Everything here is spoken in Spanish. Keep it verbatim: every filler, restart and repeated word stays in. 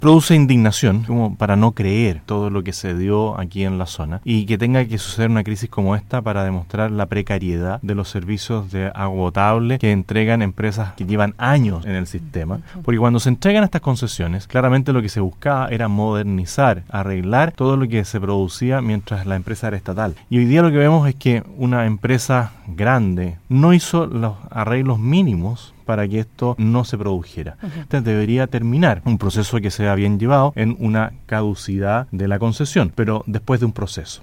produce indignación, como para no creer todo lo que se dio aquí en la zona, y que tenga que suceder una crisis como esta para demostrar la precariedad de los servicios de agua potable que entregan empresas que llevan años en el sistema, porque cuando se entregan estas concesiones, claramente lo que se buscaba era modernizar, arreglar todo lo que se producía mientras la empresa era estatal. Y hoy día lo que vemos es que una empresa grande no hizo los arreglos mínimos para que esto no se produjera. Uh-huh. Entonces debería terminar un proceso que sea bien llevado en una caducidad de la concesión, pero después de un proceso.